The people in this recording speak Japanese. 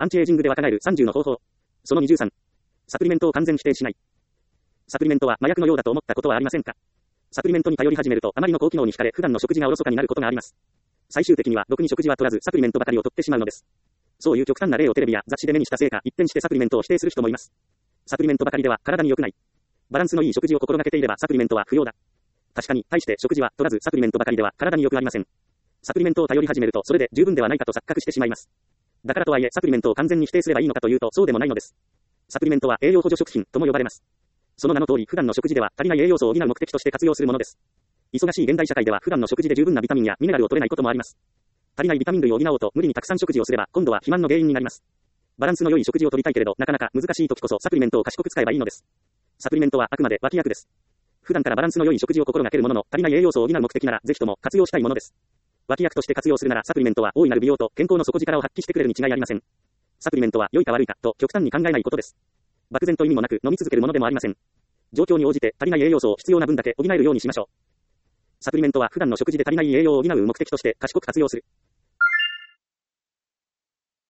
アンチエイジングで若返る30の方法。その23。サプリメントを完全否定しない。サプリメントは麻薬のようだと思ったことはありませんか？サプリメントに頼り始めるとあまりの高機能に惹かれ普段の食事がおろそかになることがあります。最終的にはろくに食事は取らずサプリメントばかりを取ってしまうのです。そういう極端な例をテレビや雑誌で目にしたせいか一転してサプリメントを否定する人もいます。サプリメントばかりでは体に良くない。バランスのいい食事を心がけていればサプリメントは不要だ。確かに、対して食事は取らずサプリメントばかりでは体に良くありません。サプリメントを頼り始めるとそれで十分ではないかと錯覚してしまいます。だからとはいえサプリメントを完全に否定すればいいのかというとそうでもないのです。サプリメントは栄養補助食品とも呼ばれます。その名の通り普段の食事では足りない栄養素を補う目的として活用するものです。忙しい現代社会では普段の食事で十分なビタミンやミネラルを取れないこともあります。足りないビタミン類を補おうと無理にたくさん食事をすれば今度は肥満の原因になります。バランスの良い食事を取りたいけれどなかなか難しい時こそサプリメントを賢く使えばいいのです。サプリメントはあくまで脇役です。普段からバランスの良い食事を心がけるものの足りない栄養素を補う目的ならぜひとも活用したいものです。脇役として活用するならサプリメントは大いなる美容と健康の底力を発揮してくれるに違いありません。サプリメントは良いか悪いかと極端に考えないことです。漠然と意味もなく飲み続けるものでもありません。状況に応じて足りない栄養素を必要な分だけ補えるようにしましょう。サプリメントは普段の食事で足りない栄養を補う目的として賢く活用する。